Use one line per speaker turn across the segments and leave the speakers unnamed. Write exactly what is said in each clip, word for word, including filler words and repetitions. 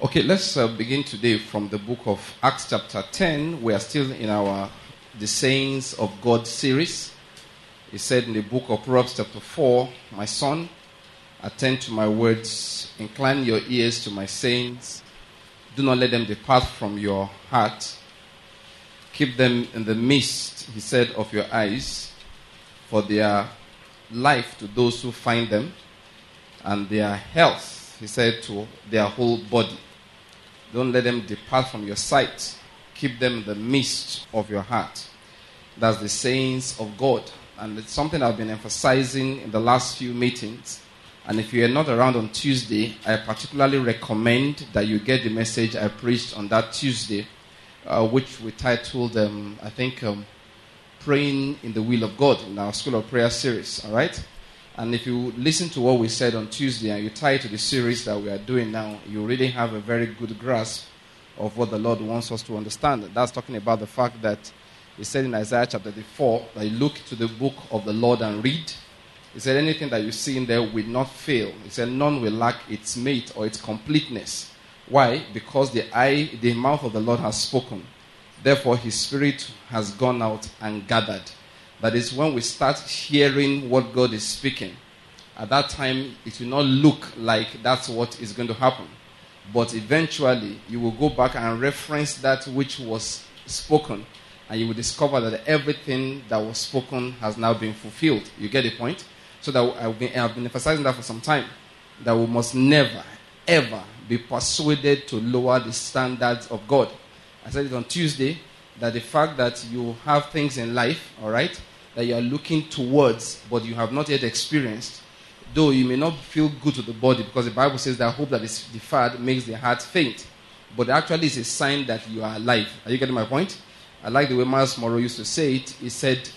Okay, let's uh, begin today from the book of Acts chapter ten. We are still in our The Sayings of God series. He said in the book of Proverbs chapter four, "My son, attend to my words, incline your ears to my sayings. Do not let them depart from your heart. Keep them in the midst," he said, "of your eyes, for they are life to those who find them, and their health," he said, "to their whole body. Don't let them depart from your sight. Keep them in the midst of your heart." That's the sayings of God. And it's something I've been emphasizing in the last few meetings. And if you are not around on Tuesday, I particularly recommend that you get the message I preached on that Tuesday, uh, which we titled, um, I think, um, Praying in the Will of God in our School of Prayer series. All right? And if you listen to what we said on Tuesday and you tie it to the series that we are doing now, you really have a very good grasp of what the Lord wants us to understand. That's talking about the fact that he said in Isaiah chapter four that you look to the book of the Lord and read. He said anything that you see in there will not fail. He said none will lack its mate or its completeness. Why? Because the eye, the mouth of the Lord has spoken. Therefore, his spirit has gone out and gathered. That is, when we start hearing what God is speaking, at that time, it will not look like that's what is going to happen. But eventually, you will go back and reference that which was spoken, and you will discover that everything that was spoken has now been fulfilled. You get the point? So that I've been, I've been emphasizing that for some time, that we must never, ever be persuaded to lower the standards of God. I said it on Tuesday, that the fact that you have things in life, all right, that you are looking towards, but you have not yet experienced, though you may not feel good to the body, because the Bible says that hope that is deferred makes the heart faint. But actually it's a sign that you are alive. Are you getting my point? I like the way Miles Monroe used to say it. He said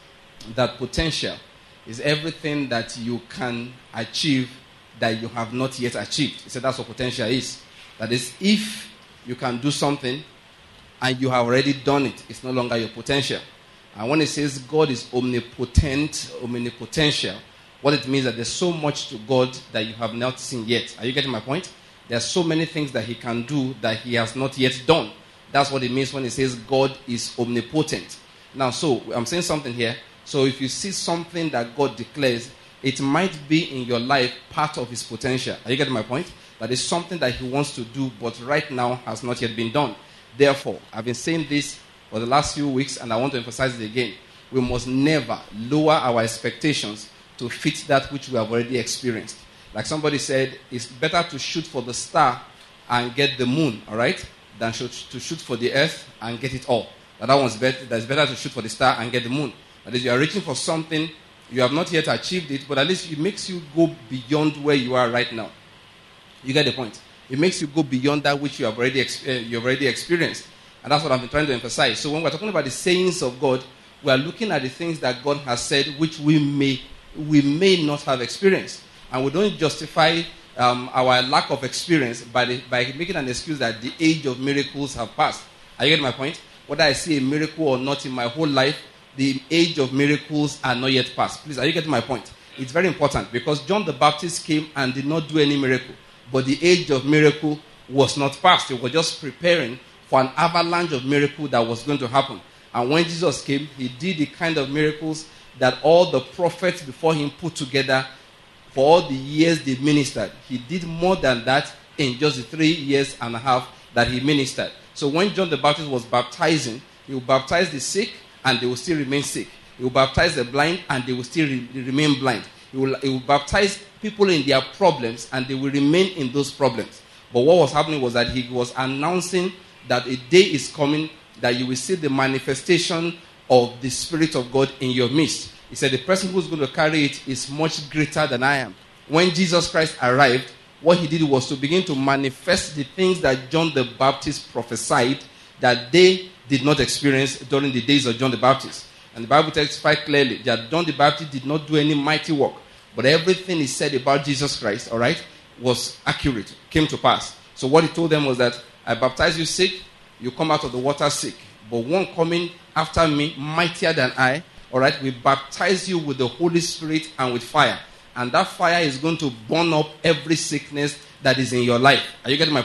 that potential is everything that you can achieve that you have not yet achieved. He said that's what potential is. That is, if you can do something and you have already done it, it's no longer your potential. And when it says God is omnipotent, omnipotential, what it means is that there's so much to God that you have not seen yet. Are you getting my point? There are so many things that he can do that he has not yet done. That's what it means when it says God is omnipotent. Now, so I'm saying something here. So if you see something that God declares, it might be in your life part of his potential. Are you getting my point? That is something that he wants to do, but right now has not yet been done. Therefore, I've been saying this for the last few weeks, and I want to emphasize it again. We must never lower our expectations to fit that which we have already experienced. Like somebody said, it's better to shoot for the star and get the moon, all right, than to shoot for the earth and get it all. Now, that one's better. That's better to shoot for the star and get the moon. That is, you are reaching for something, you have not yet achieved it, but at least it makes you go beyond where you are right now. You get the point? It makes you go beyond that which you have already uh, you've already experienced. And that's what I've been trying to emphasize. So when we're talking about the sayings of God, we are looking at the things that God has said which we may we may not have experienced. And we don't justify um, our lack of experience by, the, by making an excuse that the age of miracles have passed. Are you getting my point? Whether I see a miracle or not in my whole life, the age of miracles are not yet passed. Please, are you getting my point? It's very important because John the Baptist came and did not do any miracle. But the age of miracle was not past. They were just preparing for an avalanche of miracle that was going to happen. And when Jesus came, he did the kind of miracles that all the prophets before him put together for all the years they ministered. He did more than that in just the three years and a half that he ministered. So when John the Baptist was baptizing, he would baptize the sick and they will still remain sick. He will baptize the blind and they will still re- remain blind. He will, he will baptize people in their problems and they will remain in those problems. But what was happening was that he was announcing that a day is coming that you will see the manifestation of the Spirit of God in your midst. He said the person who's going to carry it is much greater than I am. When Jesus Christ arrived, what he did was to begin to manifest the things that John the Baptist prophesied that they did not experience during the days of John the Baptist. And the Bible testifies clearly that John the Baptist did not do any mighty work. But everything he said about Jesus Christ, all right, was accurate, came to pass. So what he told them was that, I baptize you sick, you come out of the water sick. But one coming after me, mightier than I, all right, we baptize you with the Holy Spirit and with fire. And that fire is going to burn up every sickness that is in your life. Are you getting my point?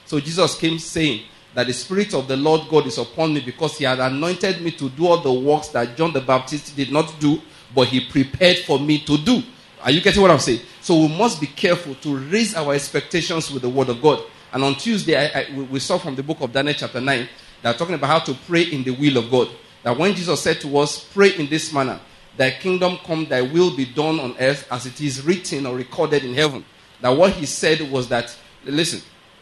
So Jesus came saying that the Spirit of the Lord God is upon me because he had anointed me to do all the works that John the Baptist did not do, but he prepared for me to do. Are you getting what I'm saying? So we must be careful to raise our expectations with the word of God. And on Tuesday, I, I, we saw from the book of Daniel chapter nine, that talking about how to pray in the will of God. That when Jesus said to us, pray in this manner, thy kingdom come, thy will be done on earth as it is written or recorded in heaven. That what he said was that, listen,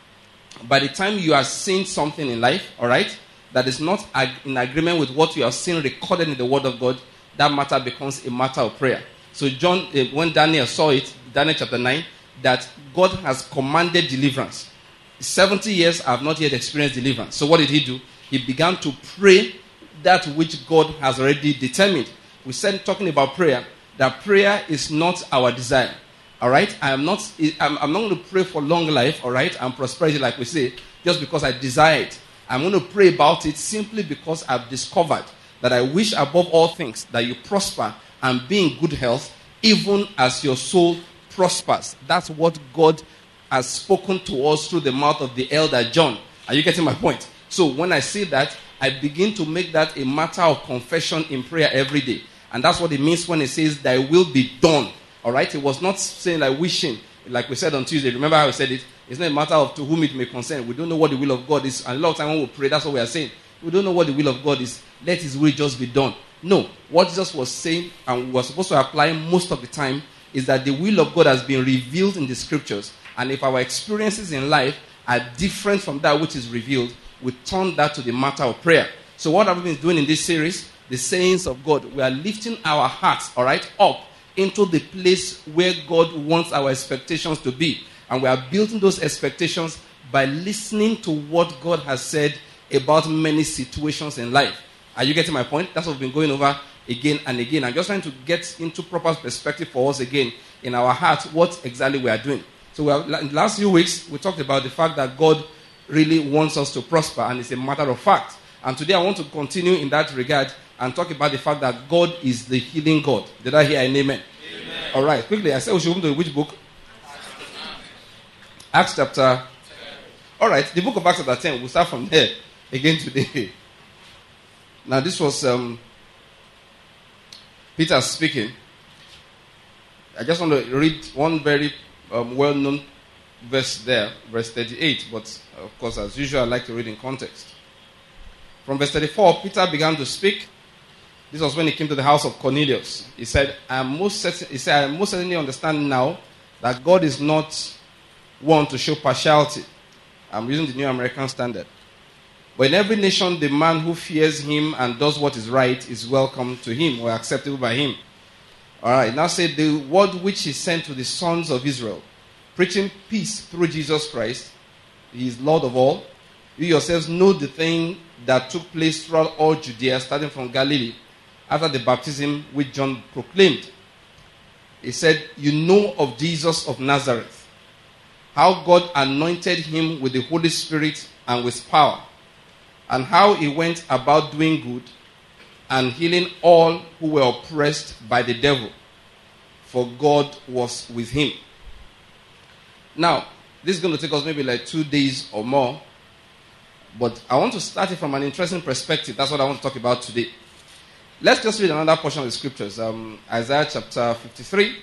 by the time you are seeing something in life, all right, that is not ag- in agreement with what you have seen recorded in the word of God, that matter becomes a matter of prayer. So John, uh, when Daniel saw it, Daniel chapter nine, that God has commanded deliverance. seventy years I have not yet experienced deliverance. So what did he do? He began to pray that which God has already determined. We said, talking about prayer, that prayer is not our desire. All right? I am not, I'm, I'm not going to pray for long life, all right, and prosperity, like we say, just because I desire it. I'm going to pray about it simply because I've discovered that I wish above all things that you prosper and be in good health, even as your soul prospers. That's what God has spoken to us through the mouth of the elder John. Are you getting my point? So when I say that, I begin to make that a matter of confession in prayer every day. And that's what it means when it says, thy will be done. All right? It was not saying like wishing, like we said on Tuesday. Remember how we said it? It's not a matter of to whom it may concern. We don't know what the will of God is. And a lot of time when we pray, that's what we are saying. We don't know what the will of God is. Let his will just be done. No. What Jesus was saying, and we were supposed to apply most of the time, is that the will of God has been revealed in the scriptures. And if our experiences in life are different from that which is revealed, we turn that to the matter of prayer. So what have we been doing in this series? The sayings of God. We are lifting our hearts, all right, up into the place where God wants our expectations to be. And we are building those expectations by listening to what God has said about many situations in life. Are you getting my point? That's what we've been going over again and again. I'm just trying to get into proper perspective for us again in our hearts what exactly we are doing. So we have, in the last few weeks, we talked about the fact that God really wants us to prosper, and it's a matter of fact. And today I want to continue in that regard and talk about the fact that God is the healing God. Did I hear an amen? Amen. All right, quickly, I said we should move to which book? Acts chapter ten. All right, the book of Acts chapter ten. We'll start from there again today. Now, this was um, Peter speaking. I just want to read one very um, well-known verse there, verse thirty-eight. But, of course, as usual, I like to read in context. From verse thirty-four, Peter began to speak. This was when he came to the house of Cornelius. He said, I am most certain, he said, I most certainly understand now that God is not one to show partiality. I'm using the New American Standard. But in every nation, the man who fears him and does what is right is welcome to him or acceptable by him. All right, now say the word which he sent to the sons of Israel, preaching peace through Jesus Christ. He is Lord of all. You yourselves know the thing that took place throughout all Judea, starting from Galilee, after the baptism which John proclaimed. He said, you know of Jesus of Nazareth, how God anointed him with the Holy Spirit and with power, and how he went about doing good and healing all who were oppressed by the devil, for God was with him. Now, this is going to take us maybe like two days or more, but I want to start it from an interesting perspective. That's what I want to talk about today. Let's just read another portion of the scriptures. Um, Isaiah chapter fifty-three.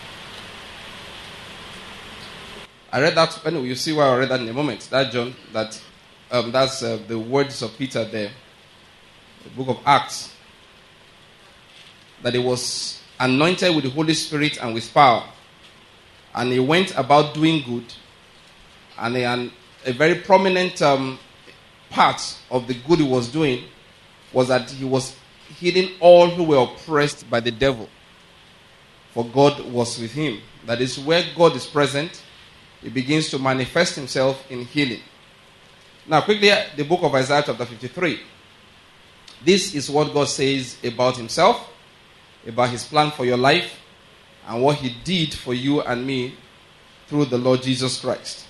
I read that, anyway, you see why I read that in a moment. That John, that um, that's uh, the words of Peter there, the book of Acts. That he was anointed with the Holy Spirit and with power. And he went about doing good. And a, a very prominent um, part of the good he was doing was that he was healing all who were oppressed by the devil. For God was with him. That is, where God is present, he begins to manifest himself in healing. Now, quickly, the book of Isaiah chapter fifty-three. This is what God says about himself, about his plan for your life, and what he did for you and me through the Lord Jesus Christ.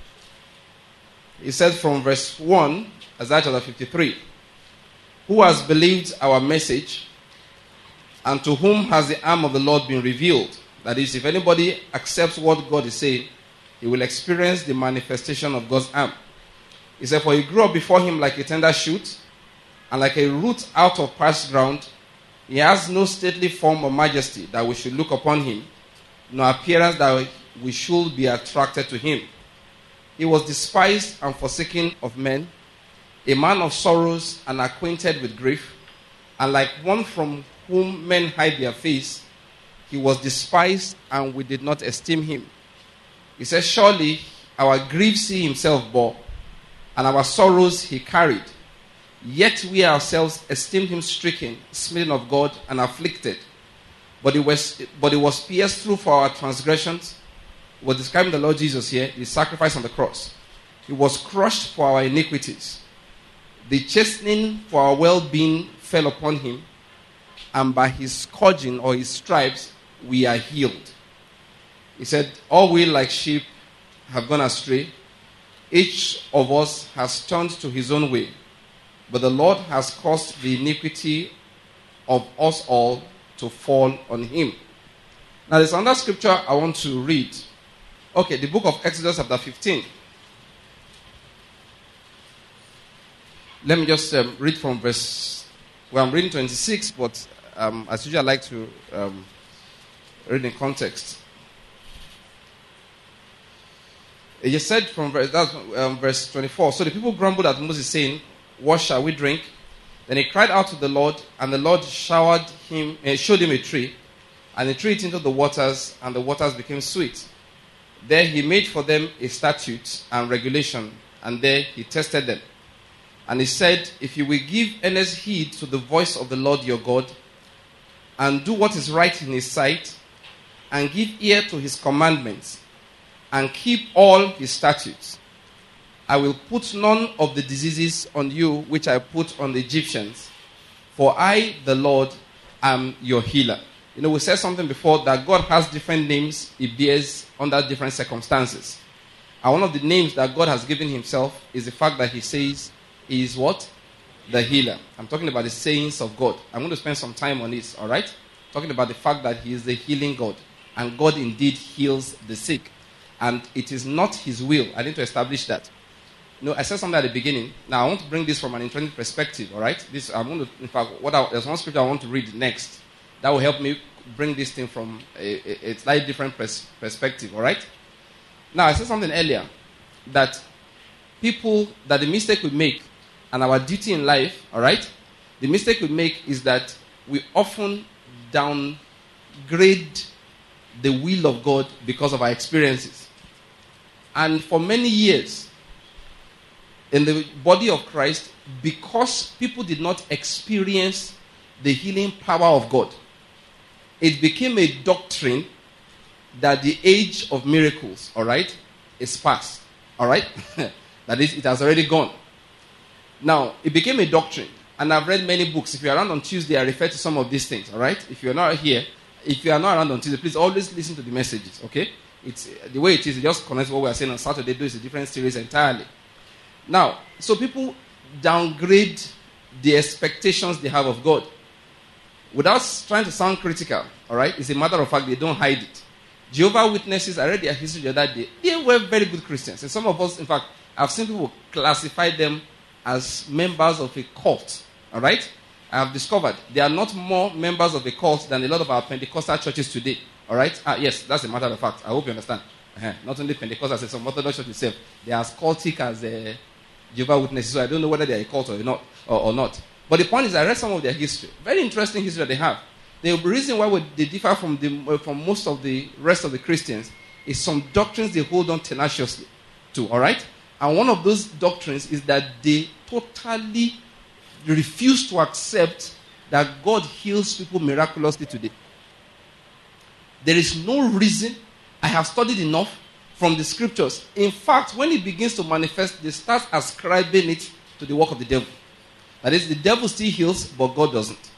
He said from verse one, Isaiah chapter fifty-three, who has believed our message, and to whom has the arm of the Lord been revealed? That is, if anybody accepts what God is saying, he will experience the manifestation of God's arm. He said, for he grew up before him like a tender shoot, and like a root out of parched ground. He has no stately form or majesty that we should look upon him, nor appearance that we should be attracted to him. He was despised and forsaken of men, a man of sorrows and acquainted with grief, and like one from whom men hide their face, he was despised and we did not esteem him. He says, surely our griefs he himself bore, and our sorrows he carried. Yet we ourselves esteemed him stricken, smitten of God, and afflicted. But it was, but it was pierced through for our transgressions. We're describing the Lord Jesus here, his sacrifice on the cross. He was crushed for our iniquities. The chastening for our well-being fell upon him, and by his scourging or his stripes we are healed. He said, all we like sheep have gone astray. Each of us has turned to his own way. But the Lord has caused the iniquity of us all to fall on him. Now there's another scripture I want to read. Okay, the book of Exodus chapter fifteen. Let me just um, read from verse, well, I'm reading twenty-six, but um, as usual I like to um, read in context. He said from verse, that's, um, verse twenty-four, so the people grumbled at Moses, saying, what shall we drink? Then he cried out to the Lord, and the Lord showered him, uh, showed him a tree, and he threw it into the waters, and the waters became sweet. There he made for them a statute and regulation, and there he tested them. And he said, if you will give earnest heed to the voice of the Lord your God, and do what is right in his sight, and give ear to his commandments, and keep all his statutes, I will put none of the diseases on you which I put on the Egyptians, for I, the Lord, am your healer. You know, we said something before that God has different names he bears under different circumstances. And one of the names that God has given himself is the fact that he says he is what? The healer. I'm talking about the sayings of God. I'm going to spend some time on this, all right? Talking about the fact that he is the healing God. And God indeed heals the sick. And it is not his will. I need to establish that. You know, I said something at the beginning. Now, I want to bring this from an intrinsic perspective, all right? This, I'm going to, in fact, what I, there's one scripture I want to read next that will help me bring this thing from a, a, a slightly different pers- perspective, all right? Now, I said something earlier that people, that the mistake we make and our duty in life, all right? The mistake we make is that we often downgrade the will of God because of our experiences. And for many years, in the body of Christ, because people did not experience the healing power of God, it became a doctrine that the age of miracles, all right, is past, all right? That is, it has already gone. Now, it became a doctrine, and I've read many books. If you're around on Tuesday, I refer to some of these things, all right? If you're not here, if you are not around on Tuesday, please always listen to the messages, okay? It's the way it is, it just connects what we are saying on Saturday, though it's a different series entirely. Now, so people downgrade the expectations they have of God. Without trying to sound critical, all right? It's a matter of fact, they don't hide it. Jehovah's Witnesses, I read their history the other day. They were very good Christians. And some of us, in fact, I've seen people classify them as members of a cult, all right? I have discovered they are not more members of a cult than a lot of our Pentecostal churches today, all right? Ah, yes, that's a matter of fact. I hope you understand. Uh-huh. Not only Pentecostal, some Orthodox churches itself. They are as cultic as uh, Jehovah's Witnesses, so I don't know whether they are a cult or not. Or, or not. But the point is, I read some of their history. Very interesting history that they have. The reason why they differ from, the, from most of the rest of the Christians is some doctrines they hold on tenaciously to, all right? And one of those doctrines is that they totally refuse to accept that God heals people miraculously today. There is no reason. I have studied enough from the scriptures. In fact, when it begins to manifest, they start ascribing it to the work of the devil. That is, the devil still heals, but God doesn't.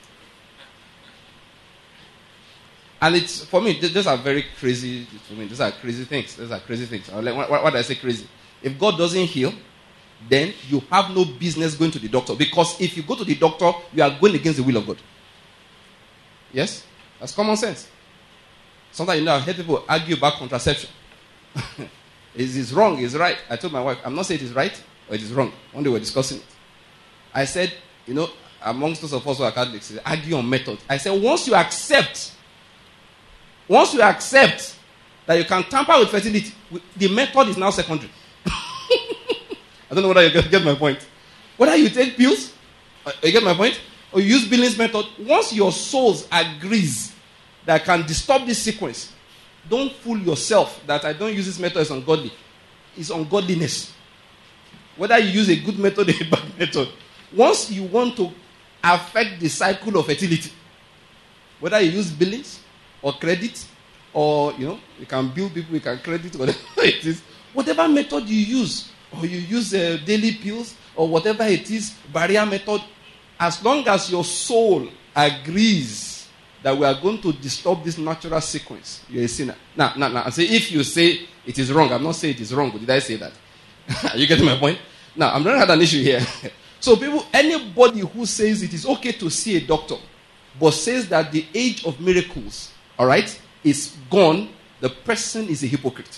And it's, for me, those are very crazy, for me, those are crazy things. Those are crazy things. Why, why do I say crazy? If God doesn't heal, then you have no business going to the doctor. Because if you go to the doctor, you are going against the will of God. Yes? That's common sense. Sometimes, you know, I've heard people argue about contraception. Is it wrong? Is right? I told my wife, I'm not saying it is right or or it is wrong. One day we were discussing it. I said, you know, amongst those of us who are Catholics, they argue on method. I said, once you accept, once you accept that you can tamper with fertility, the method is now secondary. I don't know whether you get my point. Whether you take pills, you get my point, or you use Billings method, once your souls agrees that I can disturb this sequence, don't fool yourself that I don't use this method as ungodly. It's ungodliness. Whether you use a good method or a bad method, once you want to affect the cycle of fertility, whether you use billings or credit, or you know, you can bill people, you can credit, whatever it is, whatever method you use, or you use uh, daily pills, or whatever it is, barrier method, as long as your soul agrees that we are going to disturb this natural sequence, you're a sinner. Now, now, now, I say if you say it is wrong, I'm not saying it is wrong, but did I say that? Are you getting my point? Now, I'm not having an issue here. So people, anybody who says it is okay to see a doctor, but says that the age of miracles, all right, is gone, the person is a hypocrite.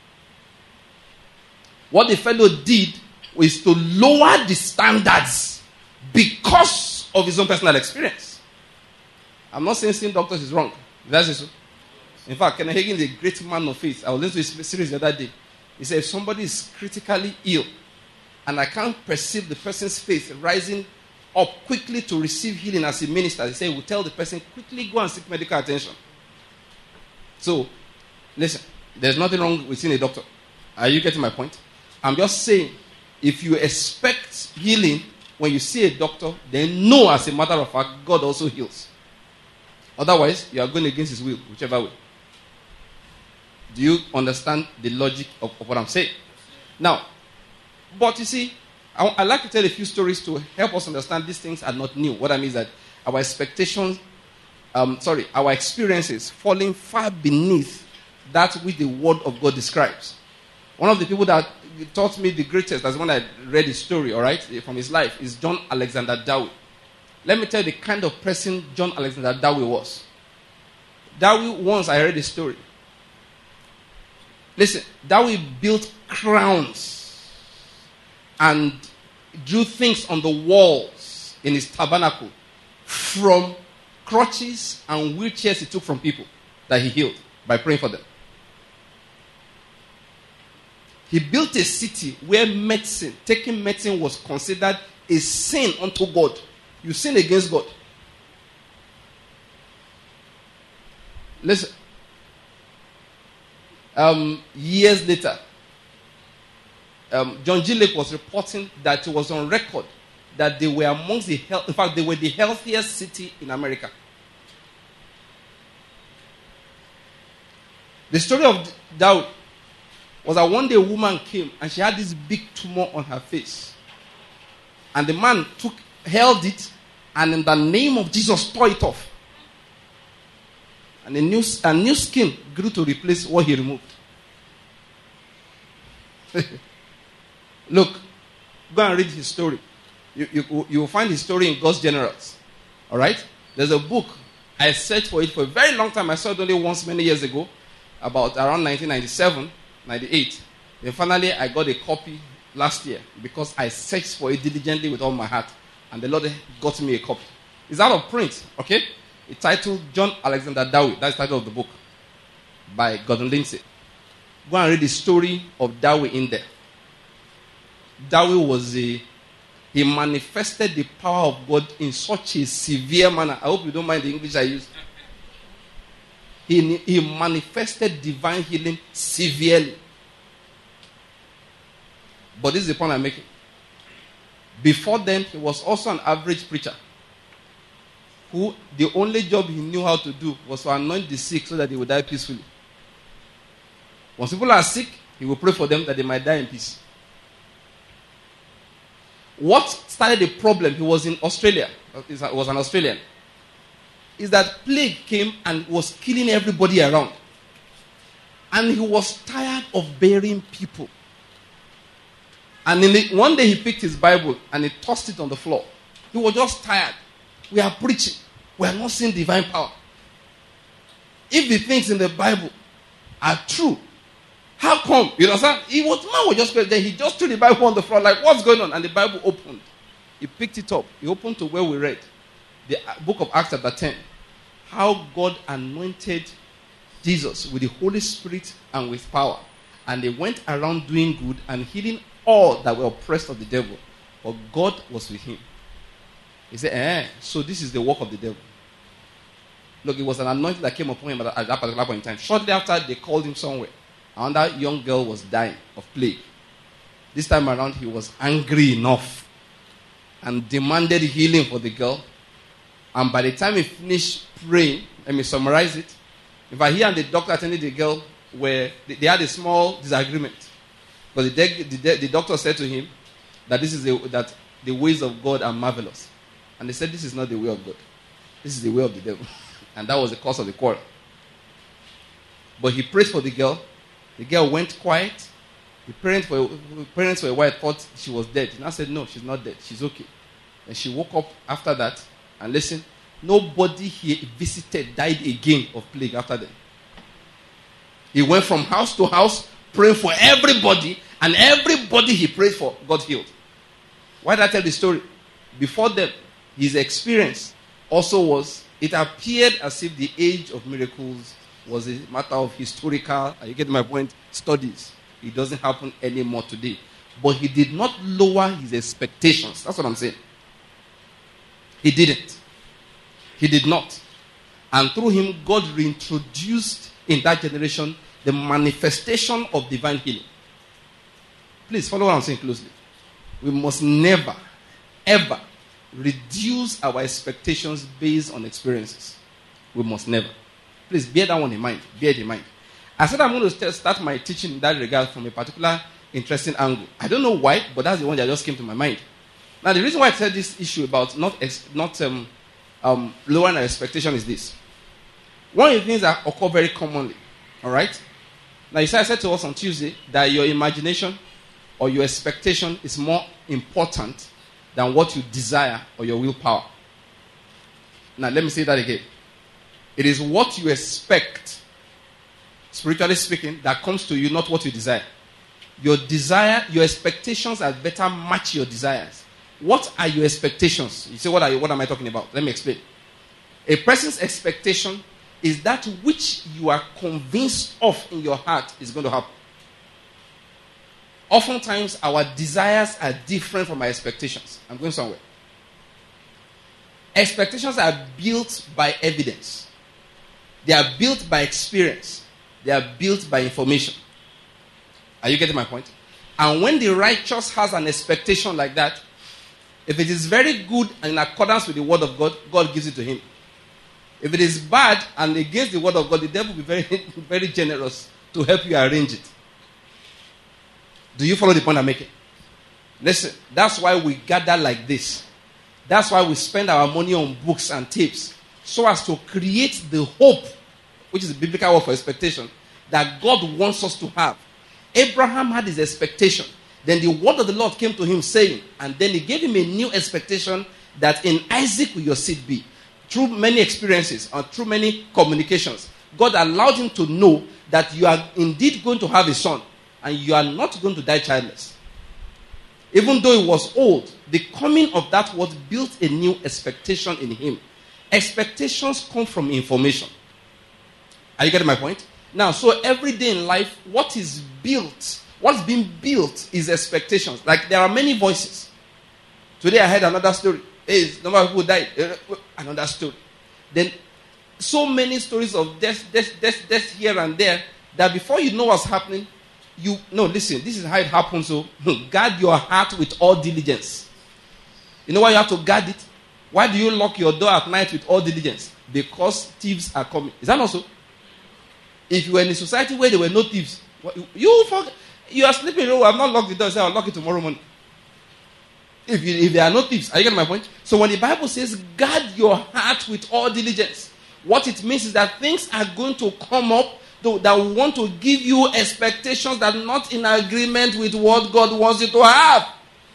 What the fellow did was to lower the standards because of his own personal experience. I'm not saying seeing doctors is wrong. That's it. So. In fact, Kenneth Hagin is a great man of faith. I was listening to his series the other day. He said, if somebody is critically ill, and I can't perceive the person's faith rising up quickly to receive healing as a minister, he said, we'll tell the person, quickly go and seek medical attention. So, listen, there's nothing wrong with seeing a doctor. Are you getting my point? I'm just saying, if you expect healing when you see a doctor, then know as a matter of fact, God also heals. Otherwise, you are going against his will, whichever way. Do you understand the logic of, of what I'm saying? Now, but you see, I, I like to tell a few stories to help us understand these things are not new. What I mean is that our expectations, um, sorry, our experiences falling far beneath that which the Word of God describes. One of the people that taught me the greatest, as when I read his story, all right, from his life, is John Alexander Dowie. Let me tell you the kind of person John Alexander Dowie was. Dowie, once I read his story. Listen, Dowie built crowns and drew things on the walls in his tabernacle from crutches and wheelchairs he took from people that he healed by praying for them. He built a city where medicine, taking medicine was considered a sin unto God. You sin against God. Listen. Um, years later, um, John G. Lake was reporting that it was on record that they were amongst the health, in fact, they were the healthiest city in America. The story of Dowie was that one day a woman came and she had this big tumor on her face. And the man took, held it, and in the name of Jesus tore it off. And a new, a new skin grew to replace what he removed. Look, go and read his story. You, you, you will find his story in God's Generals. All right? There's a book. I searched for it for a very long time. I saw it only once many years ago, about around nineteen ninety-seven, ninety-eight. Then finally, I got a copy last year because I searched for it diligently with all my heart. And the Lord got me a copy. It's out of print, okay? It's titled John Alexander Dowie. That's the title of the book by Gordon Lindsay. Go and read the story of Dowie in there. Dowie was a, he manifested the power of God in such a severe manner. I hope you don't mind the English I use. He, he manifested divine healing severely. But this is the point I'm making. Before then, he was also an average preacher who the only job he knew how to do was to anoint the sick so that they would die peacefully. When people are sick, he will pray for them that they might die in peace. What started the problem, he was in Australia, he was an Australian, is that plague came and was killing everybody around. And he was tired of burying people. And in the, one day he picked his Bible and he tossed it on the floor. He was just tired. We are preaching. We are not seeing divine power. If the things in the Bible are true, How come? You understand? He was, man was just then he just threw the Bible on the floor, like, what's going on? And the Bible opened. He picked it up. He opened to where we read. The book of Acts chapter ten. How God anointed Jesus with the Holy Spirit and with power. And they went around doing good and healing all that were oppressed of the devil. But God was with him. He said, eh, so this is the work of the devil. Look, it was an anointing that came upon him at that particular point in time. Shortly after, they called him somewhere. And that young girl was dying of plague. This time around, he was angry enough and demanded healing for the girl. And by the time he finished praying, let me summarize it. In fact, he and the doctor attending the girl were, they, they had a small disagreement. But the, the, the doctor said to him that this is the, that the ways of God are marvelous. And they said, this is not the way of God. This is the way of the devil. And that was the cause of the quarrel. But he prayed for the girl. The girl went quiet. The parents for, parents for a while thought she was dead. And I said, no, she's not dead. She's okay. And she woke up after that. And listen, nobody he visited died again of plague after that. He went from house to house praying for everybody. And everybody he prayed for got healed. Why did I tell the story? Before them, his experience also was, it appeared as if the age of miracles was a matter of historical, you get my point, studies. It doesn't happen anymore today. But he did not lower his expectations. That's what I'm saying. He didn't. He did not. And through him, God reintroduced in that generation the manifestation of divine healing. Please follow what I'm saying closely. We must never, ever reduce our expectations based on experiences. We must never. Please bear that one in mind. Bear it in mind. I said I'm going to start my teaching in that regard from a particular interesting angle. I don't know why, but that's the one that just came to my mind. Now, the reason why I said this issue about not not um, um, lowering our expectation is this. One of the things that occur very commonly, all right? Now, you said, I said to us on Tuesday that your imagination or your expectation is more important than what you desire or your willpower. Now, let me say that again. It is what you expect, spiritually speaking, that comes to you, not what you desire. Your desire, your expectations had better match your desires. What are your expectations? You say, what are you, what am I talking about? Let me explain. A person's expectation is that which you are convinced of in your heart is going to happen. Oftentimes, our desires are different from our expectations. I'm going somewhere. Expectations are built by evidence. They are built by experience. They are built by information. Are you getting my point? And when the righteous has an expectation like that, if it is very good and in accordance with the word of God, God gives it to him. If it is bad and against the word of God, the devil will be very, very generous to help you arrange it. Do you follow the point I'm making? Listen, that's why we gather like this. That's why we spend our money on books and tapes, so as to create the hope, which is the biblical word for expectation, that God wants us to have. Abraham had his expectation. Then the word of the Lord came to him saying, and then he gave him a new expectation that in Isaac will your seed be. Through many experiences or through many communications, God allowed him to know that you are indeed going to have a son and you are not going to die childless. Even though he was old, the coming of that word built a new expectation in him. Expectations come from information. Are you getting my point? Now, so every day in life, what is built, what's being built is expectations. Like there are many voices. Today I heard another story. Hey, number of people died. Another story. Then so many stories of death, death, death, death here and there, that before you know what's happening, you no listen, this is how it happens. So guard your heart with all diligence. You know why you have to guard it? Why do you lock your door at night with all diligence? Because thieves are coming. Is that not so? If you were in a society where there were no thieves, you forget, you are sleeping. Oh, I've not locked the door. Say, I'll lock it tomorrow morning. If, you, if there are no thieves, are you getting my point? So when the Bible says, guard your heart with all diligence, what it means is that things are going to come up that want to give you expectations that are not in agreement with what God wants you to have.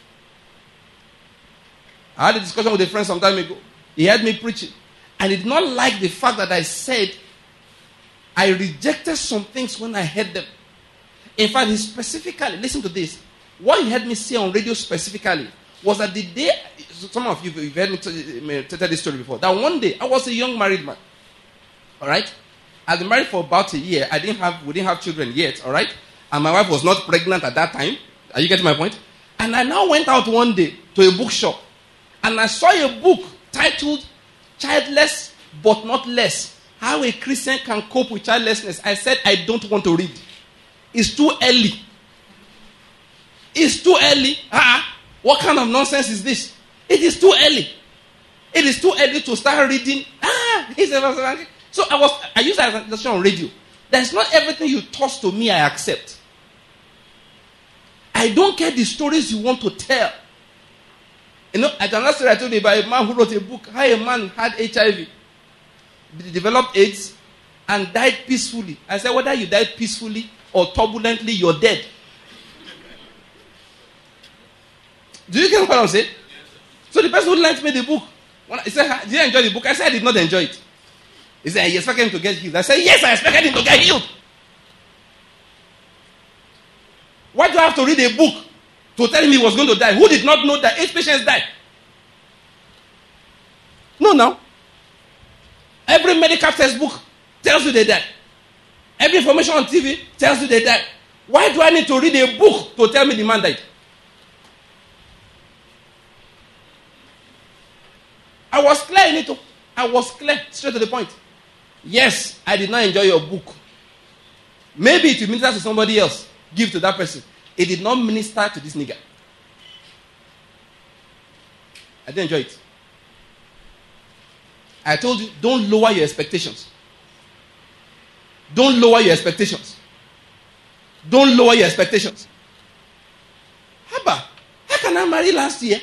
I had a discussion with a friend some time ago. He heard me preaching. And he did not like the fact that I said I rejected some things when I heard them. In fact, he specifically, listen to this. What he had me say on radio specifically was that the day, some of you have heard me tell this story before, that one day I was a young married man. All right? I'd been married for about a year. I didn't have, we didn't have children yet. All right? And my wife was not pregnant at that time. Are you getting my point? And I now went out one day to a bookshop. And I saw a book titled Childless But Not Less. How a Christian Can Cope with Childlessness. I said, I don't want to read. It's too early. It's too early. Ah, what kind of nonsense is this? It is too early. It is too early to start reading. Ah, it's a, so I was. I used that as on radio. There's not everything you toss to me I accept. I don't care the stories you want to tell. You know, I cannot say I told you about a man who wrote a book how a man had H I V, developed AIDS, and died peacefully. I said, whether you died peacefully or turbulently, you're dead. Do you get what I'm saying? So the person who lent me the book, when he said, did you enjoy the book? I said, I did not enjoy it. He said, you expected him to get healed. I said, yes, I expected him to get healed. Why do I have to read a book to tell him he was going to die? Who did not know that eight patients died? No, now. Every medical textbook tells you they died. Every information on T V tells you they died. Why do I need to read a book to tell me the man died? I was clear in it. I was clear, straight to the point. Yes, I did not enjoy your book. Maybe it will minister to somebody else. Give to that person. It did not minister to this nigger. I didn't enjoy it. I told you, don't lower your expectations. Don't lower your expectations. Don't lower your expectations. Haba, how can I marry last year?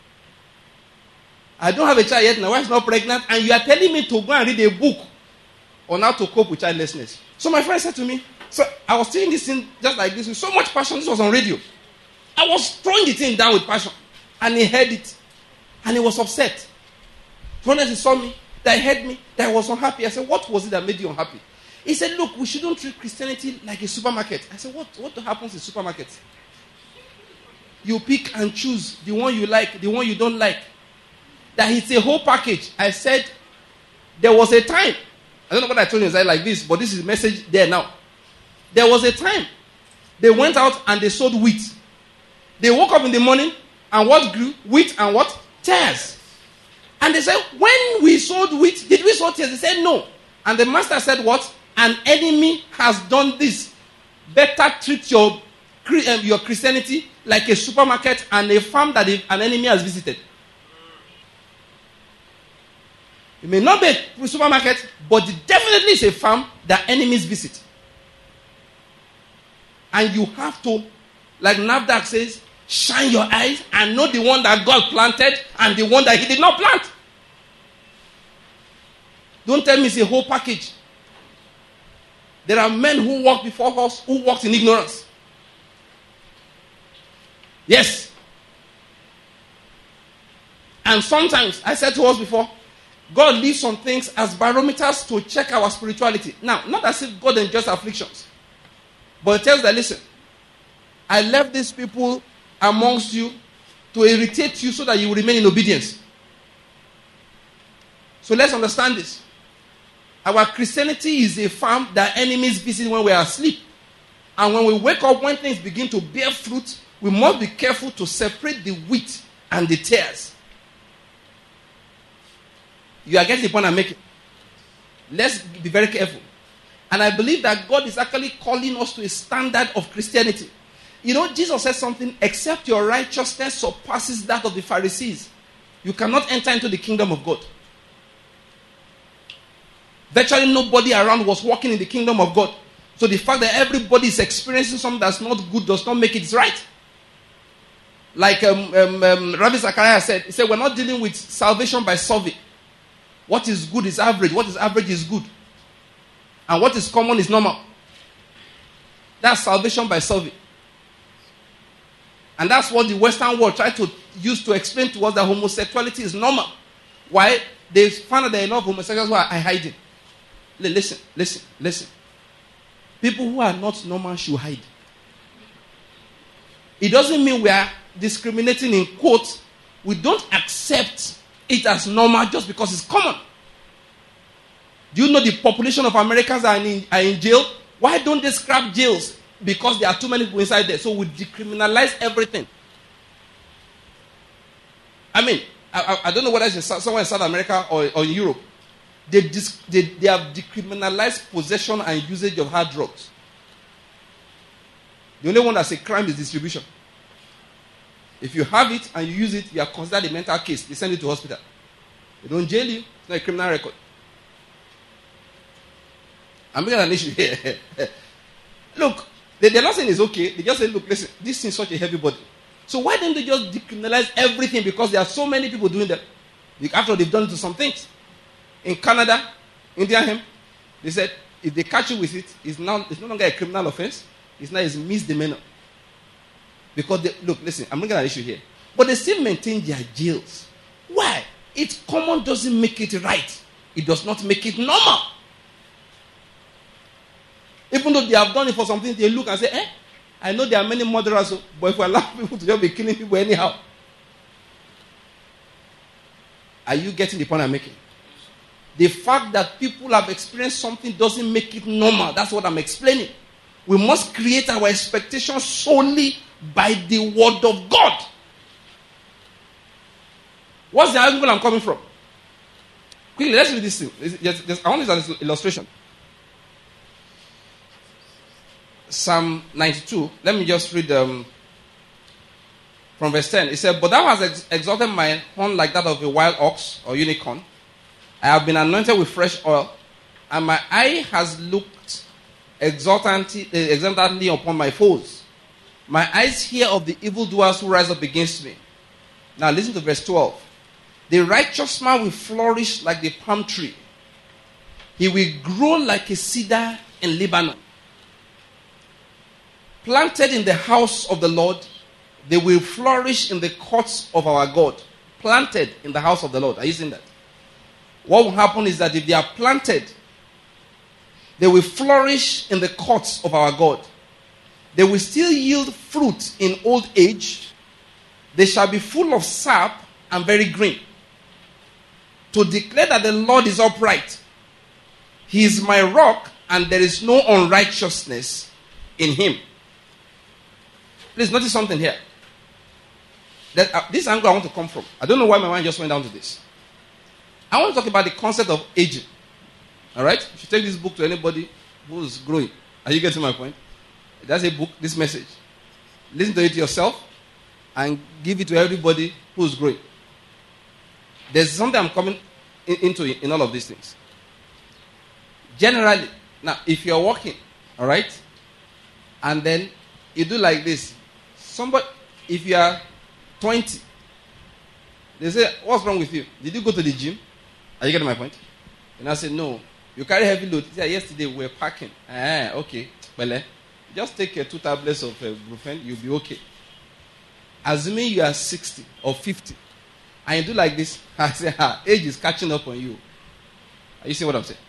I don't have a child yet, my wife's not pregnant, and you are telling me to go and read a book on how to cope with childlessness. So my friend said to me, so I was saying this thing just like this with so much passion. This was on radio. I was throwing the thing down with passion, and he heard it, and he was upset. When he saw me, that he heard me, that I was unhappy. I said, what was it that made you unhappy? He said, look, we shouldn't treat Christianity like a supermarket. I said, what, what happens in supermarkets? You pick and choose the one you like, the one you don't like. That it's a whole package. I said, there was a time. I don't know what I told you inside like this, but this is the message there now. There was a time. They went out and they sowed wheat. They woke up in the morning and what grew? Wheat and what? Tares. And they said, when we sowed wheat, did we sow tares? They said, no. And the master said, what? An enemy has done this. Better treat your, your Christianity like a supermarket and a farm that an enemy has visited. It may not be a supermarket, but it definitely is a farm that enemies visit. And you have to, like Navdak says, shine your eyes and know the one that God planted and the one that he did not plant. Don't tell me it's a whole package. There are men who walked before us who walked in ignorance. Yes. And sometimes, I said to us before, God leaves some things as barometers to check our spirituality. Now, not as if God enjoys afflictions. But it tells that, listen, I left these people amongst you to irritate you so that you will remain in obedience. So let's understand this. Our Christianity is a farm that enemies visit when we are asleep. And when we wake up, when things begin to bear fruit, we must be careful to separate the wheat and the tares. You are getting the point I'm making. Let's be very careful. And I believe that God is actually calling us to a standard of Christianity. You know, Jesus said something, except your righteousness surpasses that of the Pharisees, you cannot enter into the kingdom of God. Virtually nobody around was walking in the kingdom of God. So the fact that everybody is experiencing something that's not good does not make it right. Like um, um, um, Rabbi Zachariah said, he said, we're not dealing with salvation by survey. What is good is average. What is average is good. And what is common is normal. That's salvation by survey. And that's what the Western world tried to use to explain to us that homosexuality is normal. Why? They found out that a lot of homosexuals were hiding. Listen, listen, listen. People who are not normal should hide. It doesn't mean we are discriminating in quotes. We don't accept it as normal just because it's common. Do you know the population of Americans are in, are in jail? Why don't they scrap jails? Because there are too many people inside there. So we decriminalize everything. I mean, I, I, I don't know whether it's somewhere in South America or, or in Europe. They, dis, they, they have decriminalized possession and usage of hard drugs. The only one that's a crime is distribution. If you have it and you use it, you are considered a mental case. They send you to hospital. They don't jail you. It's not a criminal record. I'm making an issue here. Look, they, they're not saying it's okay. They just say, look, listen, this is such a heavy burden. So why don't they just decriminalize everything? Because there are so many people doing that. After all, they've done it to some things. In Canada, Indian hemp, they said, if they catch you with it, it's, now, it's no longer a criminal offense. It's now a misdemeanor. Because, they, look, listen, I'm making an issue here. But they still maintain their jails. Why? It's common doesn't make it right. It does not make it normal. Even though they have done it for something, they look and say, eh, I know there are many murderers, but if we allow people to just be killing people anyhow. Are you getting the point I'm making? The fact that people have experienced something doesn't make it normal. That's what I'm explaining. We must create our expectations solely by the word of God. What's the angle I'm coming from? Quickly, let's read this thing. Just, just, I want this as an illustration. Psalm ninety-two. Let me just read um, from verse ten. It said, but thou hast ex- exalted my horn like that of a wild ox or unicorn. I have been anointed with fresh oil, and my eye has looked exultantly, uh, exultantly upon my foes. My eyes hear of the evildoers who rise up against me. Now listen to verse twelve. The righteous man will flourish like the palm tree. He will grow like a cedar in Lebanon. Planted in the house of the Lord, they will flourish in the courts of our God. Planted in the house of the Lord. Are you seeing that? What will happen is that if they are planted, they will flourish in the courts of our God. They will still yield fruit in old age. They shall be full of sap and very green. To declare that the Lord is upright. He is my rock, and there is no unrighteousness in him. Please notice something here. That, uh, this angle I want to come from. I don't know why my mind just went down to this. I want to talk about the concept of aging. Alright? If you take this book to anybody who's growing, are you getting my point? That's a book, this message. Listen to it yourself and give it to everybody who's growing. There's something I'm coming in, into in all of these things. Generally, now, if you're walking, alright, and then you do like this, somebody, if you are twenty, they say, what's wrong with you? Did you go to the gym? Are you getting my point? And I said, no. You carry heavy load. Yeah, yesterday we were packing. Ah, okay. Well, eh, just take uh, two tablets of uh, Brufen, you'll be okay. Assuming you are sixty or fifty, and you do like this, I say, ah, age is catching up on you. Are you seeing what I'm saying?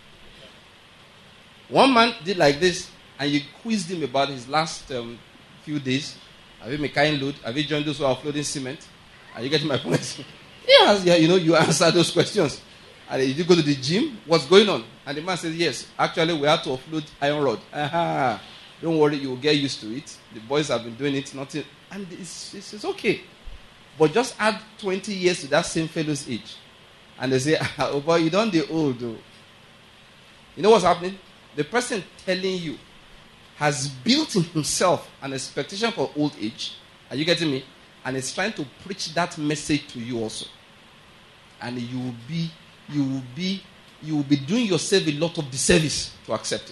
One man did like this, and you quizzed him about his last um, few days. Have you made kind load? Have you joined those who are offloading cement? Are you getting my point? Yes, yeah, you know, you answer those questions. And did you go to the gym? What's going on? And the man says, yes, actually we have to offload iron rod. Aha. Don't worry, you will get used to it. The boys have been doing it, nothing. And it's, it's, it's okay. But just add twenty years to that same fellow's age. And they say, oh boy, you don't get old though. You know what's happening? The person telling you has built in himself an expectation for old age. Are you getting me? And is trying to preach that message to you also. And you will be, you will be, you will be doing yourself a lot of disservice to accept it.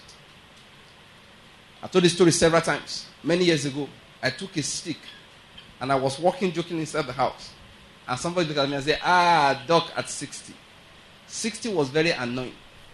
I told this story several times. Many years ago, I took a stick and I was walking, joking inside the house. And somebody looked at me and said, ah, doc at sixty. sixty was very annoying.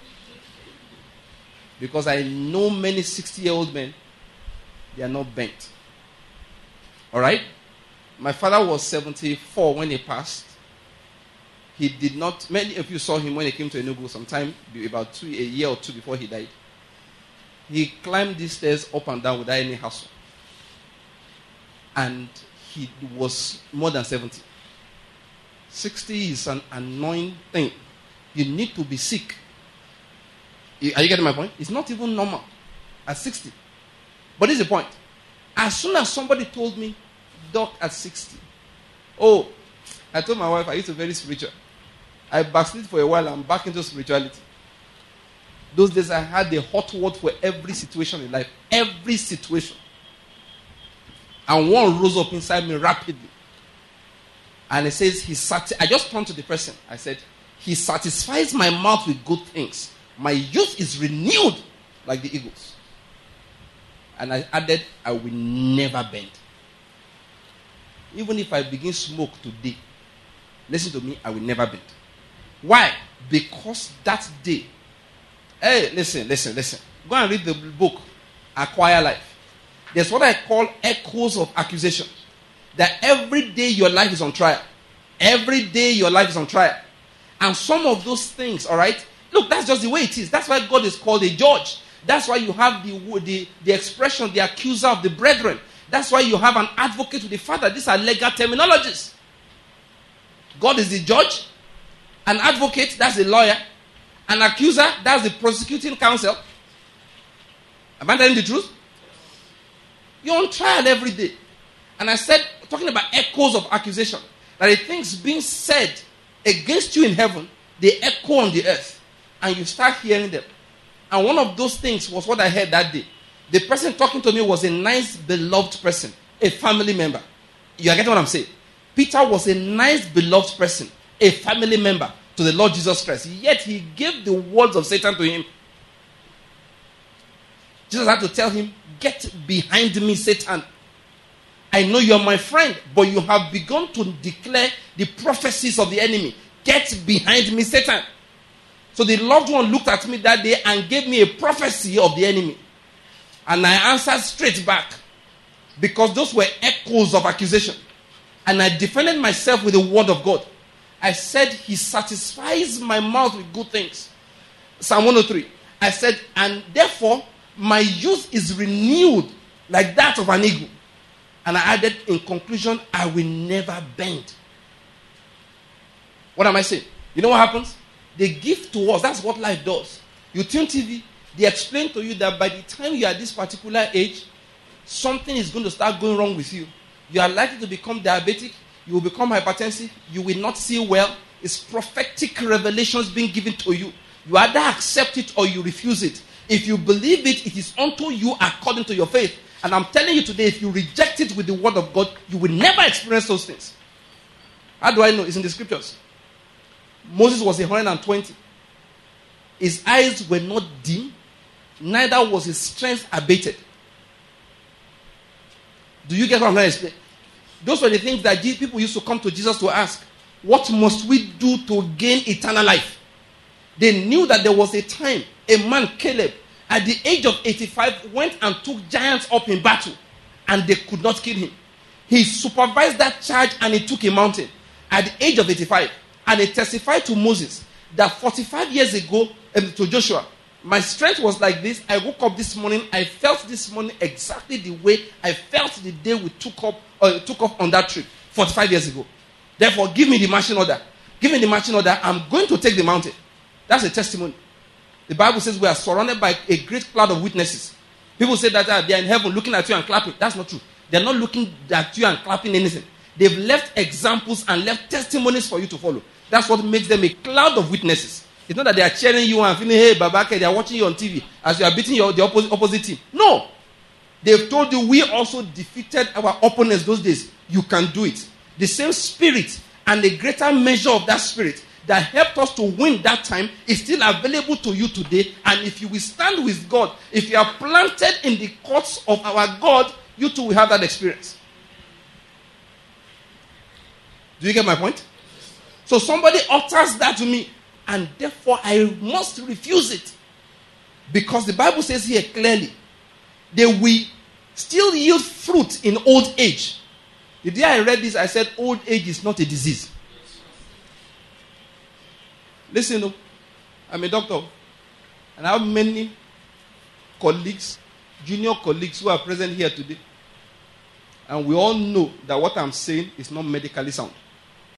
Because I know many sixty-year-old men, they are not bent. Alright? My father was seventy-four when he passed. He did not, many of you saw him when he came to Enugu sometime, about two, a year or two before he died. He climbed these stairs up and down without any hassle. and he was more than seventy. sixty is an annoying thing. You need to be sick. Are you getting my point? It's not even normal at sixty. But this is the point. As soon as somebody told me, Doc, at sixty, oh, I told my wife I used to be very spiritual. I backslid for a while, I'm back into spirituality. Those days I had a hot word for every situation in life. Every situation. And one rose up inside me rapidly. And it says, he sati- I just turned to the person. I said, he satisfies my mouth with good things. My youth is renewed like the eagles. And I added, I will never bend. Even if I begin smoke today, listen to me, I will never bend. Why? Because that day, hey, listen, listen, listen. Go and read the book, Acquire Life. There's what I call echoes of accusation. That every day your life is on trial. Every day your life is on trial. And some of those things, all right, look, that's just the way it is. That's why God is called a judge. That's why you have the, the, the expression, the accuser of the brethren. That's why you have an advocate with the Father. These are legal terminologies. God is the judge. An advocate, that's the lawyer. An accuser, that's the prosecuting counsel. Am I telling the truth? You're on trial every day. And I said, talking about echoes of accusation, that the things being said against you in heaven, they echo on the earth. And you start hearing them. And one of those things was what I heard that day. The person talking to me was a nice, beloved person, a family member. You are getting what I'm saying? Peter was a nice, beloved person, a family member to the Lord Jesus Christ. Yet he gave the words of Satan to him. Jesus had to tell him, get behind me, Satan. I know you're my friend, but you have begun to declare the prophecies of the enemy. Get behind me, Satan. So the loved one looked at me that day and gave me a prophecy of the enemy. And I answered straight back. Because those were echoes of accusation. And I defended myself with the word of God. I said, he satisfies my mouth with good things. Psalm one oh three. I said, and therefore, my youth is renewed like that of an eagle. And I added, in conclusion, I will never bend. What am I saying? You know what happens? They give to us. That's what life does. You tune T V, they explain to you that by the time you are this particular age, something is going to start going wrong with you. You are likely to become diabetic. You will become hypertensive. You will not see well. It's prophetic revelations being given to you. You either accept it or you refuse it. If you believe it, it is unto you according to your faith. And I'm telling you today, if you reject it with the word of God, you will never experience those things. How do I know? It's in the scriptures. Moses was one hundred twenty. His eyes were not dim, neither was his strength abated. Do you get what I'm trying to explain? Those were the things that people used to come to Jesus to ask. What must we do to gain eternal life? They knew that there was a time, a man, Caleb, at the age of eighty-five, went and took giants up in battle, and they could not kill him. He supervised that charge, and he took a mountain at the age of eighty-five. And he testified to Moses that forty-five years ago, um, to Joshua, my strength was like this. I woke up this morning. I felt this morning exactly the way I felt the day we took up uh, took off on that trip forty-five years ago. Therefore, give me the marching order. Give me the marching order. I'm going to take the mountain. That's a testimony. The Bible says we are surrounded by a great cloud of witnesses. People say that uh, they are in heaven looking at you and clapping. That's not true. They're not looking at you and clapping anything. They've left examples and left testimonies for you to follow. That's what makes them a cloud of witnesses. It's not that they are cheering you and feeling, hey, Babake, they are watching you on T V as you are beating your, the opposite, opposite team. No. They've told you we also defeated our opponents those days. You can do it. The same spirit and a greater measure of that spirit that helped us to win that time is still available to you today. And if you will stand with God, if you are planted in the courts of our God, you too will have that experience. Do you get my point? So somebody utters that to me, and therefore I must refuse it. Because the Bible says here clearly, they will still yield fruit in old age. The day I read this, I said, old age is not a disease. Listen, I'm a doctor, and I have many colleagues, junior colleagues who are present here today. And we all know that what I'm saying is not medically sound.